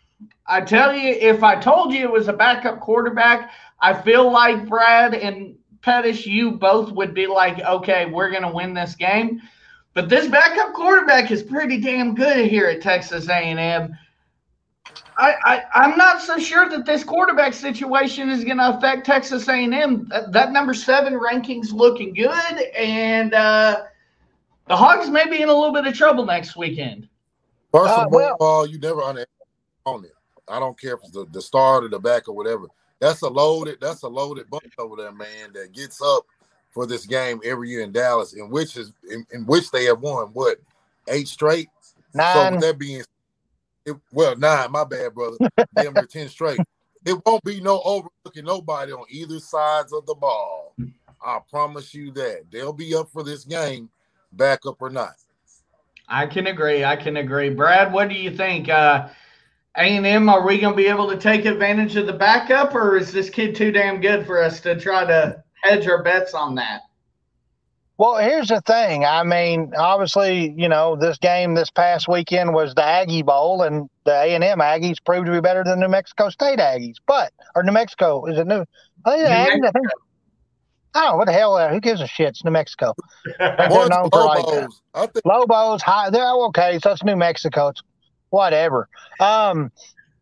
I tell you, if I told you it was a backup quarterback, I feel like Brad and Pettis, you both would be like, okay, we're going to win this game. But this backup quarterback is pretty damn good here at Texas A&M. I'm not so sure that this quarterback situation is going to affect Texas A&M. That number 7 ranking's looking good, and the Hogs may be in a little bit of trouble next weekend. First of all, you never underestimate on it. I don't care if it's the start or the back or whatever. That's a loaded bunch over there, man, that gets up for this game every year in Dallas, in which they have won 8 straight. 9. So with that being 9, my bad, brother. Damn near 10 straight. It won't be no overlooking nobody on either sides of the ball. I promise you that. They'll be up for this game, backup or not. I can agree. Brad, what do you think? A&M, are we going to be able to take advantage of the backup, or is this kid too damn good for us to try to hedge our bets on that? Well, here's the thing. I mean, obviously, this game this past weekend was the Aggie Bowl, and the A&M Aggies proved to be better than New Mexico State Aggies. Or New Mexico, is it New? Aggies, I think. Oh, what the hell? Who gives a shit? It's New Mexico. They're known for Lobos. They're okay. So it's New Mexico. It's whatever. And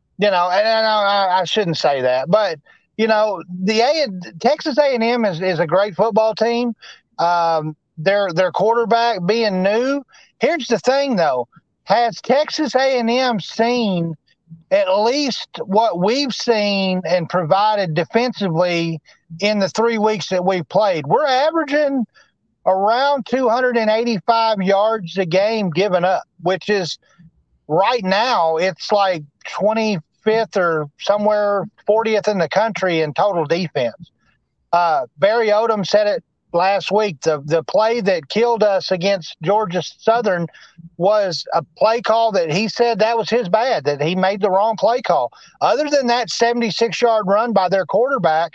I shouldn't say that, but Texas A&M is a great football team. Their quarterback being new. Here's the thing, though. Has Texas A&M seen at least what we've seen and provided defensively in the 3 weeks that we've played? We're averaging around 285 yards a game given up, which is right now it's like 25th or somewhere 40th in the country in total defense. Barry Odom said it last week. The play that killed us against Georgia Southern was a play call that he said that was his bad, that he made the wrong play call. Other than that 76-yard run by their quarterback,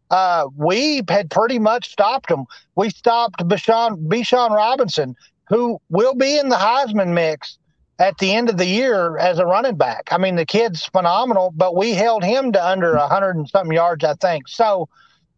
we had pretty much stopped them. We stopped Bijan Robinson, who will be in the Heisman mix at the end of the year as a running back. I mean, the kid's phenomenal, but we held him to under 100 and something yards, I think. So,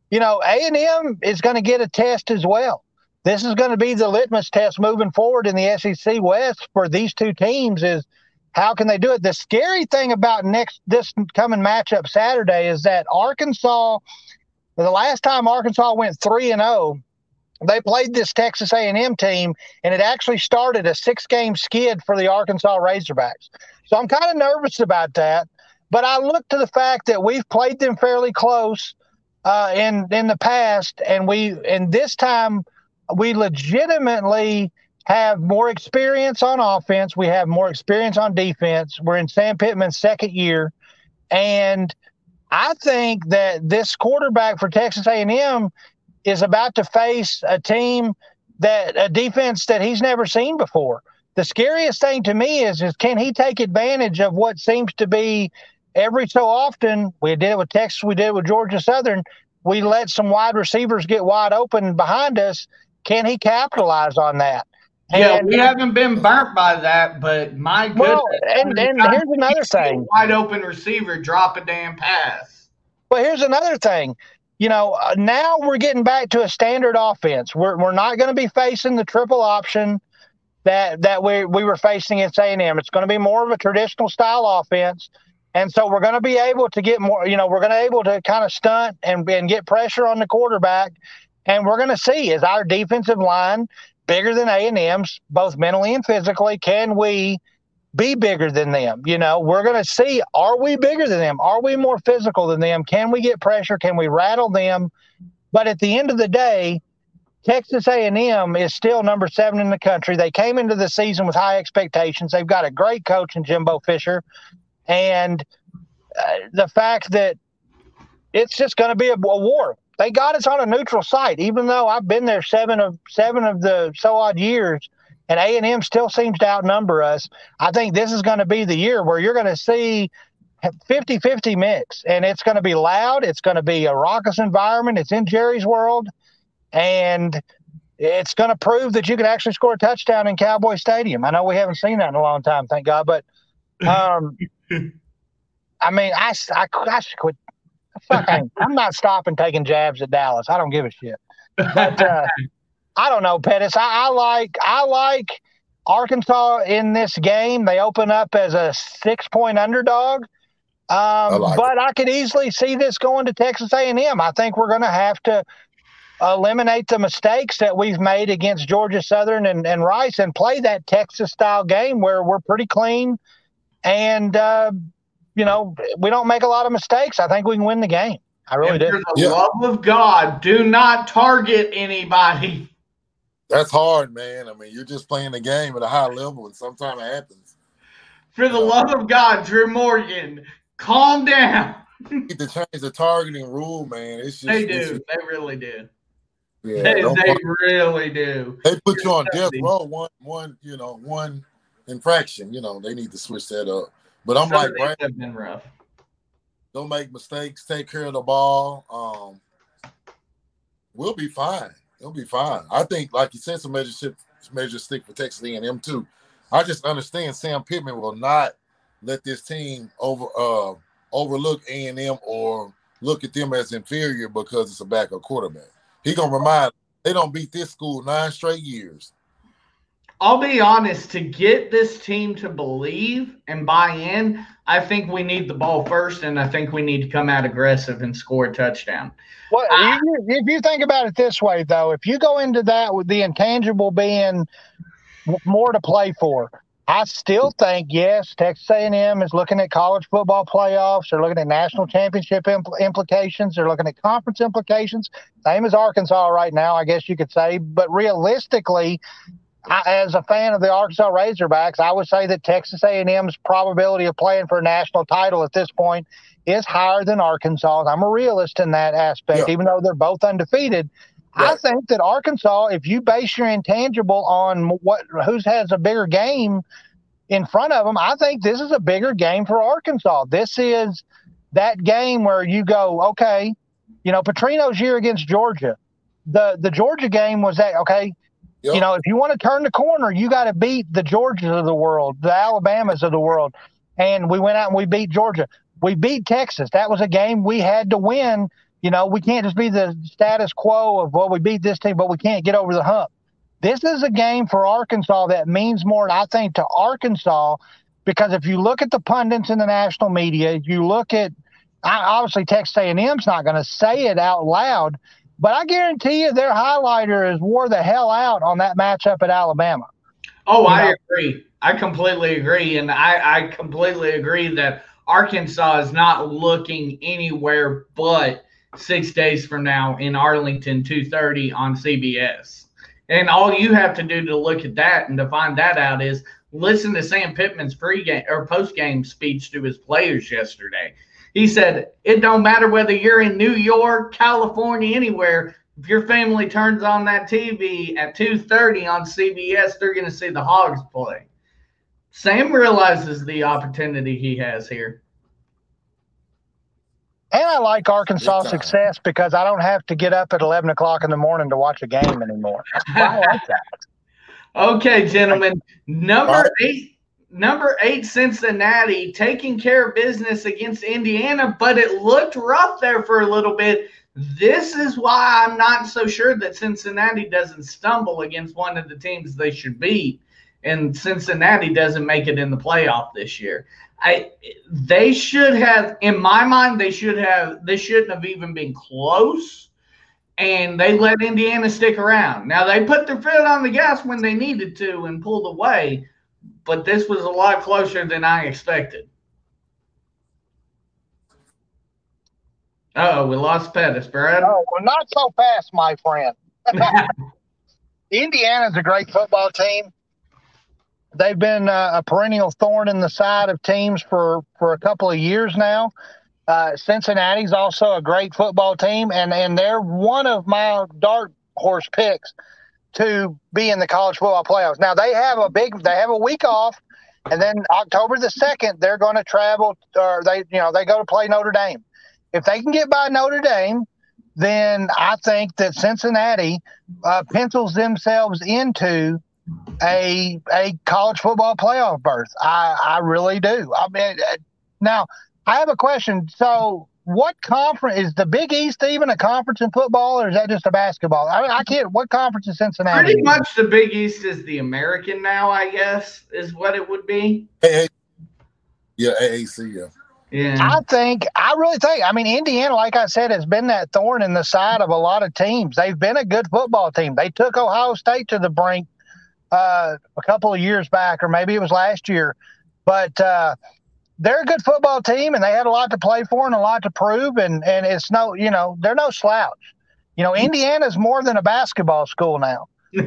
A&M is going to get a test as well. This is going to be the litmus test moving forward in the SEC West for these two teams is how can they do it? The scary thing about this coming matchup Saturday is that Arkansas, the last time Arkansas went 3-0, they played this Texas A&M team, and it actually started a 6-game skid for the Arkansas Razorbacks. So I'm kind of nervous about that. But I look to the fact that we've played them fairly close in the past, and this time we legitimately have more experience on offense. We have more experience on defense. We're in Sam Pittman's second year, and I think that this quarterback for Texas A&M is about to face a defense that he's never seen before. The scariest thing to me is can he take advantage of what seems to be every so often? We did it with Texas. We did it with Georgia Southern. We let some wide receivers get wide open behind us. Can he capitalize on that? Yeah, we haven't been burnt by that, but my goodness. Well, and here's another thing. Wide open receiver, drop a damn pass. Well, here's another thing. Now we're getting back to a standard offense. We're not going to be facing the triple option that we were facing at A&M. It's going to be more of a traditional style offense. And so we're going to be able to get more, we're going to be able to kind of stunt and get pressure on the quarterback. And we're going to see, is our defensive line bigger than A&M's, both mentally and physically? Can we be bigger than them? We're going to see, are we bigger than them? Are we more physical than them? Can we get pressure? Can we rattle them? But at the end of the day, Texas A&M is still number 7 in the country. They came into the season with high expectations. They've got a great coach in Jimbo Fisher. And the fact that it's just going to be a war. They got us on a neutral site, even though I've been there seven of the so odd years, and A&M still seems to outnumber us. I think this is going to be the year where you're going to see 50-50 mix, and it's going to be loud. It's going to be a raucous environment. It's in Jerry's World, and it's going to prove that you can actually score a touchdown in Cowboy Stadium. I know we haven't seen that in a long time, thank God, but I mean, I quit. I'm not stopping taking jabs at Dallas. I don't give a shit. But I don't know, Pettis. I like Arkansas in this game, they open up as a 6-point underdog. But I could easily see this going to Texas A&M. I think we're going to have to eliminate the mistakes that we've made against Georgia Southern and Rice and play that Texas-style game where we're pretty clean and, we don't make a lot of mistakes. I think we can win the game. I really do. For the love of God, do not target anybody. That's hard, man. I mean, you're just playing the game at a high level, and sometimes it happens. For the love of God, Drew Morgan, calm down. You need to change the targeting rule, man. It's just they do. They really do. Yeah, they really do. They put you on death row. One infraction. They need to switch that up. But I'm like, Brad, have been rough. Don't make mistakes. Take care of the ball. We'll be fine. It'll be fine. I think, like you said, some measures stick for Texas A&M too. I just understand Sam Pittman will not let this team overlook A&M or look at them as inferior because it's a backup quarterback. He's going to remind they don't beat this school 9 straight years. I'll be honest, to get this team to believe and buy in, I think we need the ball first, and I think we need to come out aggressive and score a touchdown. Well, if you think about it this way, though, if you go into that with the intangible being more to play for, I still think, yes, Texas A&M is looking at college football playoffs. They're looking at national championship implications. They're looking at conference implications. Same as Arkansas right now, I guess you could say. But realistically, as a fan of the Arkansas Razorbacks, I would say that Texas A&M's probability of playing for a national title at this point is higher than Arkansas. I'm a realist in that aspect, even though they're both undefeated. Right. I think that Arkansas, if you base your intangible on who has a bigger game in front of them, I think this is a bigger game for Arkansas. This is that game where you go, okay, Petrino's year against Georgia. The Georgia game was that, okay, yep. If you want to turn the corner, you got to beat the Georgias of the world, the Alabamas of the world. And we went out and we beat Georgia. We beat Texas. That was a game we had to win. We can't just be the status quo of, we beat this team, but we can't get over the hump. This is a game for Arkansas that means more, I think, to Arkansas, because if you look at the pundits in the national media, you look at, obviously Texas A&M's not going to say it out loud, but I guarantee you their highlighter is wore the hell out on that matchup at Alabama. Oh, I agree. I completely agree. And I completely agree that Arkansas is not looking anywhere but 6 days from now in Arlington, 2:30 on CBS. And all you have to do to look at that and to find that out is listen to Sam Pittman's pregame or postgame speech to his players yesterday. He said, it don't matter whether you're in New York, California, anywhere. If your family turns on that TV at 2:30 on CBS, they're going to see the Hogs play. Sam realizes the opportunity he has here. And I like Arkansas' success because I don't have to get up at 11 o'clock in the morning to watch a game anymore. I like that. Okay, gentlemen. Number 8, Cincinnati, taking care of business against Indiana, but it looked rough there for a little bit. This is why I'm not so sure that Cincinnati doesn't stumble against one of the teams they should beat, and Cincinnati doesn't make it in the playoff this year. They should have, in my mind, this shouldn't have even been close, and they let Indiana stick around. Now, they put their foot on the gas when they needed to and pulled away, but this was a lot closer than I expected. Uh-oh, we lost Pettis, Brad. Oh, well, not so fast, my friend. Indiana's a great football team. They've been a perennial thorn in the side of teams for a couple of years now. Cincinnati's also a great football team, and they're one of my dark horse picks to be in the college football playoffs. Now they have a week off, and then October the 2nd they're going to travel, or they go to play Notre Dame. If they can get by Notre Dame, then I think that Cincinnati pencils themselves into a college football playoff berth. I really do. I mean, now I have a question. So what conference is the Big East even a conference in football, or is that just a basketball? I can't. What conference is Cincinnati? Pretty much the Big East is the American now, I guess, is what it would be. Yeah, AAC. Yeah. Yeah. I really think, I mean, Indiana, like I said, has been that thorn in the side of a lot of teams. They've been a good football team. They took Ohio State to the brink a couple of years back, or maybe it was last year. But they're a good football team, and they had a lot to play for and a lot to prove. And it's no, they're no slouch. Indiana's more than a basketball school now.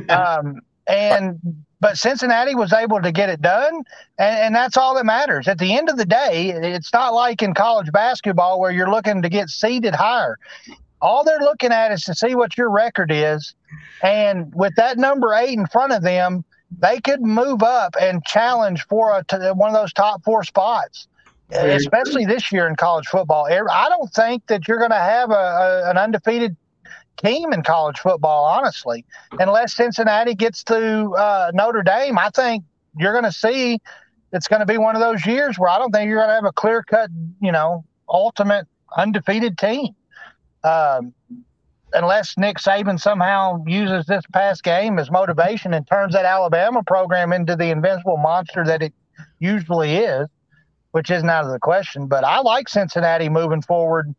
But Cincinnati was able to get it done, and that's all that matters. At the end of the day, it's not like in college basketball where you're looking to get seeded higher. All they're looking at is to see what your record is, and with that number 8 in front of them, they could move up and challenge for one of those top 4 spots, especially this year in college football. I don't think that you're going to have an undefeated team in college football, honestly, unless Cincinnati gets to Notre Dame. I think you're going to see it's going to be one of those years where I don't think you're going to have a clear-cut, ultimate undefeated team, unless Nick Saban somehow uses this past game as motivation and turns that Alabama program into the invincible monster that it usually is, which isn't out of the question. But I like Cincinnati moving forward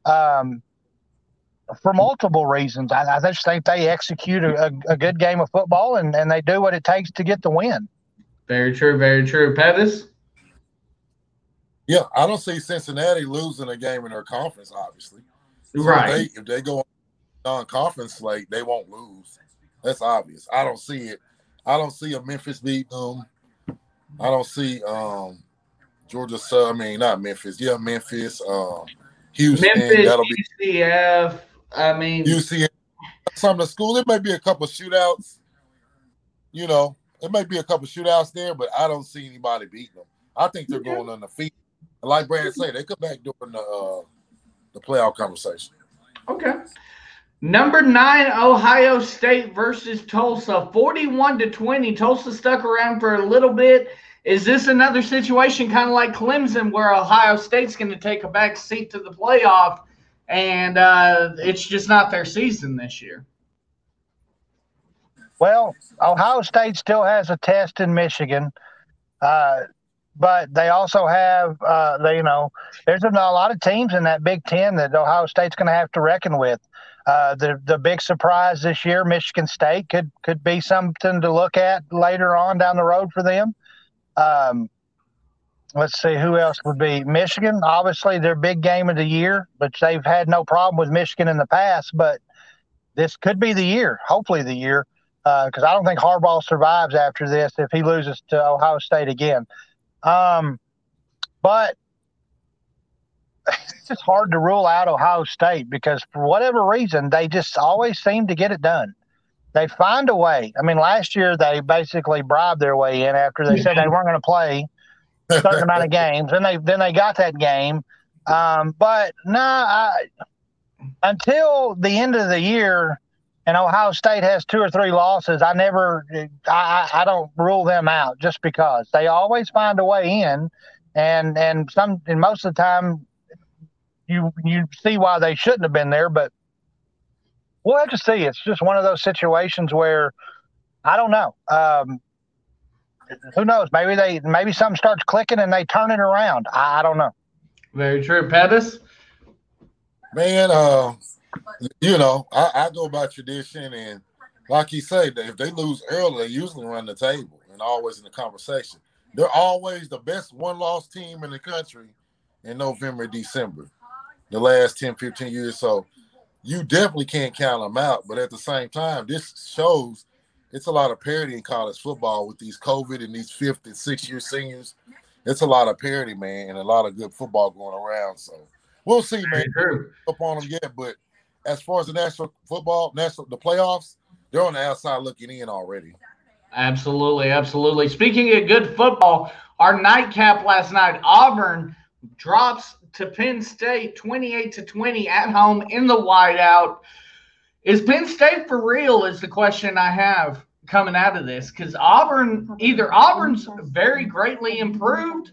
for multiple reasons. I just think they execute a good game of football, and they do what it takes to get the win. Very true, very true. Pettis? Yeah, I don't see Cincinnati losing a game in their conference, obviously. So right. If they go on non-conference slate, they won't lose. That's obvious. I don't see it. I don't see a Memphis beating them. I don't see Georgia. Not Memphis. Yeah, Memphis. Houston. Memphis, that'll be UCF. UCF. Some of the school. There may be a couple of shootouts. There may be a couple of shootouts there, but I don't see anybody beating them. I think they're going undefeated. And like Brad said, they come back during the playoff conversation. Okay. Number 9, Ohio State versus Tulsa, 41-20. Tulsa stuck around for a little bit. Is this another situation kind of like Clemson where Ohio State's going to take a back seat to the playoff and it's just not their season this year? Well, Ohio State still has a test in Michigan, but they also have, there's a lot of teams in that Big Ten that Ohio State's going to have to reckon with. The big surprise this year, Michigan State, could be something to look at later on down the road for them. Let's see, who else would be? Michigan, obviously their big game of the year, but they've had no problem with Michigan in the past, but this could be the year, hopefully the year, because I don't think Harbaugh survives after this if he loses to Ohio State again. But it's just hard to rule out Ohio State because for whatever reason, they just always seem to get it done. They find a way. I mean, last year they basically bribed their way in after they said they weren't going to play a certain amount of games. And then they got that game. But until the end of the year and Ohio State has 2 or 3 losses, I don't rule them out just because they always find a way in. And most of the time you see why they shouldn't have been there, but we'll have to see. It's just one of those situations where I don't know. Who knows? Maybe something starts clicking and they turn it around. I don't know. Very true. Pettis? Man, I go by tradition, and like you say, if they lose early, they usually run the table and always in the conversation. They're always the best one-loss team in the country in November, December, the last 10, 15 years. So you definitely can't count them out. But at the same time, this shows it's a lot of parity in college football with these COVID and these 5th and 6th year seniors. It's a lot of parity, man, and a lot of good football going around. So we'll see, man. Up on them yet, but as far as the national football, the playoffs, they're on the outside looking in already. Absolutely, absolutely. Speaking of good football, our nightcap last night, Auburn drops to Penn State 28-20 at home in the whiteout. Is Penn State for real is the question I have coming out of this, because Auburn's very greatly improved,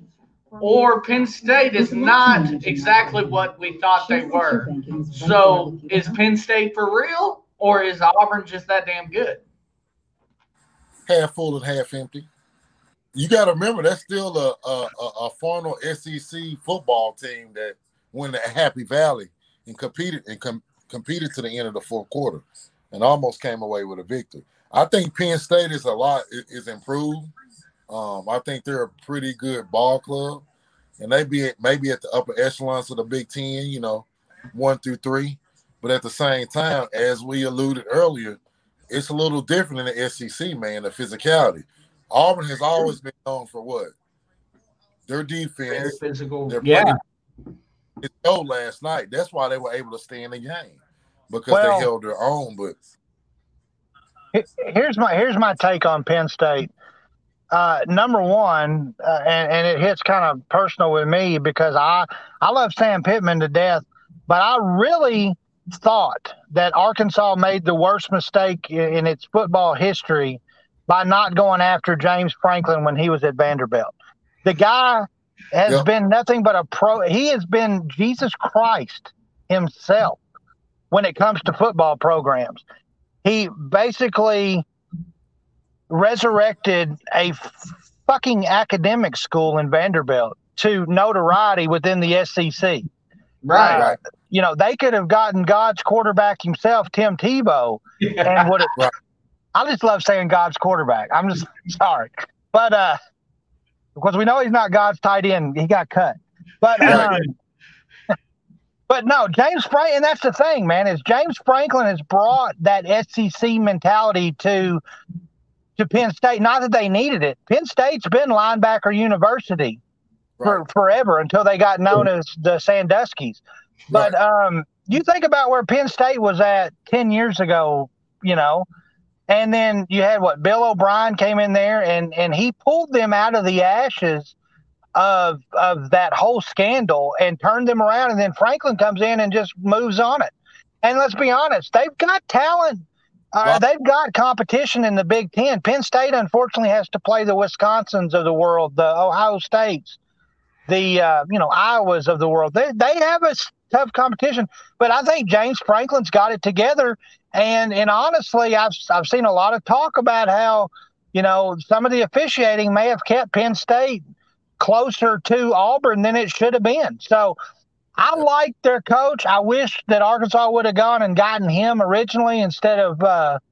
or Penn State is not exactly what we thought they were. So is Penn State for real, or is Auburn just that damn good? Half full and half empty. You got to remember that's still a former SEC football team that went to Happy Valley and competed to the end of the fourth quarter and almost came away with a victory. I think Penn State is improved. I think they're a pretty good ball club, and they maybe at the upper echelons of the Big Ten, 1 through 3. But at the same time, as we alluded earlier, it's a little different in the SEC, man. The physicality. Auburn has always been known for what? Their defense. Very physical. Their it showed last night. That's why they were able to stay in the game because they held their own. But here's my take on Penn State. Number one, and it hits kind of personal with me because I love Sam Pittman to death, but I really thought that Arkansas made the worst mistake in its football history by not going after James Franklin when he was at Vanderbilt. The guy has been nothing but a pro. He has been Jesus Christ himself when it comes to football programs. He basically resurrected a fucking academic school in Vanderbilt to notoriety within the SEC. Right. They could have gotten God's quarterback himself, Tim Tebow, and would have. Right. I just love saying God's quarterback. I'm just sorry, but because we know he's not God's tight end, he got cut. But but no, James Franklin, and that's the thing, man, is James Franklin has brought that SEC mentality to Penn State. Not that they needed it. Penn State's been linebacker university for forever until they got known as the Sandusky's. But you think about where Penn State was at 10 years ago, and then you had Bill O'Brien came in there and he pulled them out of the ashes of that whole scandal and turned them around. And then Franklin comes in and just moves on it. And let's be honest, they've got talent. They've got competition in the Big Ten. Penn State, unfortunately, has to play the Wisconsins of the world, the Ohio States, the Iowas of the world. They have a tough competition, but I think James Franklin's got it together. And honestly, I've seen a lot of talk about how some of the officiating may have kept Penn State closer to Auburn than it should have been. So I like their coach. I wish that Arkansas would have gone and gotten him originally instead of Chad.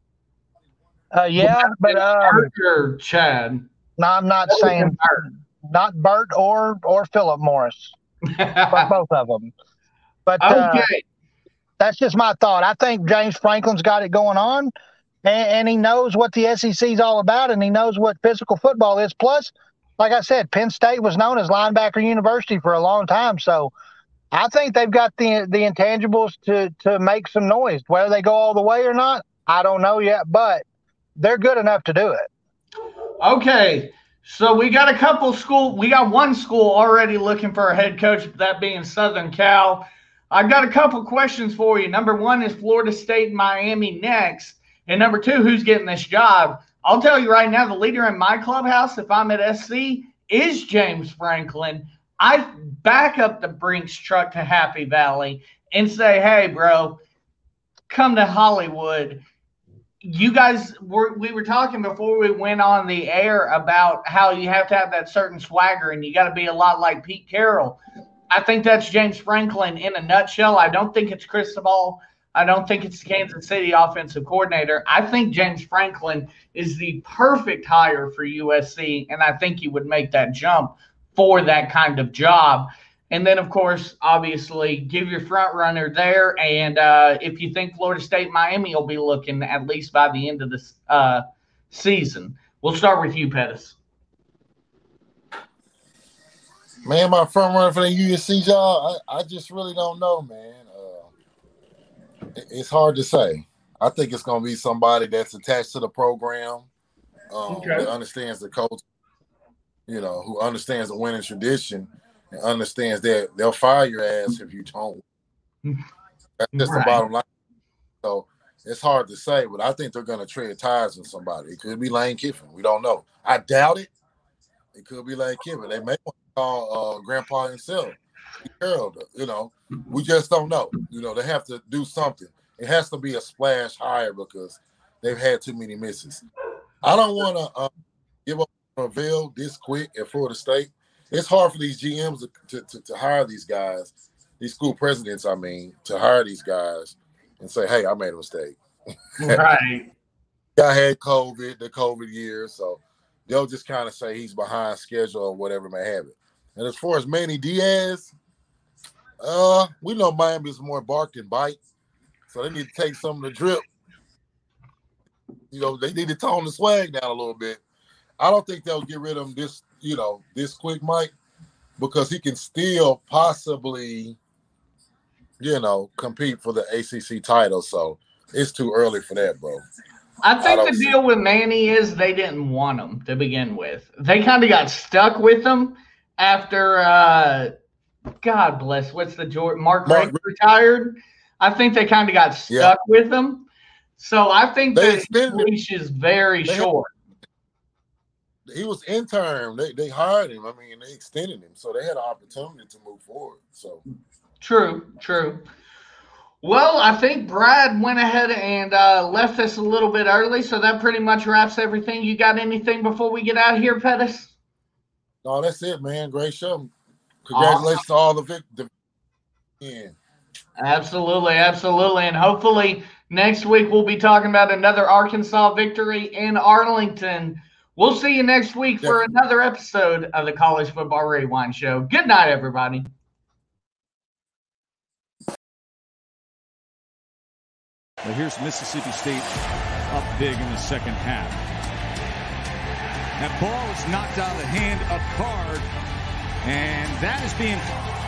No, I'm not saying not Bert or Philip Morris, but both of them. But that's just my thought. I think James Franklin's got it going on, and he knows what the SEC is all about, and he knows what physical football is. Plus, like I said, Penn State was known as linebacker university for a long time, so I think they've got the intangibles to make some noise. Whether they go all the way or not, I don't know yet, but they're good enough to do it. Okay, so we got we got one school already looking for a head coach, that being Southern Cal. I've got a couple questions for you. Number one, is Florida State and Miami next? And number two, who's getting this job? I'll tell you right now, the leader in my clubhouse, if I'm at SC, is James Franklin. I back up the Brinks truck to Happy Valley and say, hey, bro, come to Hollywood. You guys, we were talking before we went on the air about how you have to have that certain swagger and you got to be a lot like Pete Carroll. I think that's James Franklin in a nutshell. I don't think it's Cristobal. I don't think it's the Kansas City offensive coordinator. I think James Franklin is the perfect hire for USC, and I think he would make that jump for that kind of job. And then, of course, obviously, give your front runner there. And if you think Florida State, Miami will be looking at least by the end of the season. We'll start with you, Pettis. Man, my front runner for the USC job, I just really don't know, man. It's hard to say. I think it's going to be somebody that's attached to the program, that understands the coach, who understands the winning tradition and understands that they'll fire your ass if you don't. That's just the bottom line. So it's hard to say, but I think they're going to tread ties with somebody. It could be Lane Kiffin. We don't know. I doubt it. It could be Lane Kiffin. They may want Grandpa himself, Harold. You know, we just don't know. You know, they have to do something. It has to be a splash hire because they've had too many misses. I don't want to give up on Norvell this quick at Florida State. It's hard for these GMs to hire these guys, these school presidents, I mean, to hire these guys and say, hey, I made a mistake. Right. Guy had COVID, the COVID year, so they'll just kind of say he's behind schedule or whatever may have it. And as far as Manny Diaz, we know Miami's more bark than bite, so they need to take some of the drip. You know, they need to tone the swag down a little bit. I don't think they'll get rid of him this quick, Mike, because he can still possibly, compete for the ACC title. So it's too early for that, bro. I think the deal with Manny is they didn't want him to begin with. They kind of got stuck with him after, God bless, Mark Richt retired. I think they kind of got stuck with him. So I think the leash is very short. He was intern. They hired him. I mean, they extended him, so they had an opportunity to move forward. So true. Well, I think Brad went ahead and left us a little bit early, so that pretty much wraps everything. You got anything before we get out of here, Pettis? No, that's it, man. Great show. Congratulations to all the victims. Yeah. Absolutely. And hopefully next week we'll be talking about another Arkansas victory in Arlington. We'll see you next week for another episode of the College Football Rewind Show. Good night, everybody. Well, here's Mississippi State up big in the second half. That ball is knocked out of the hand of Card, and that is being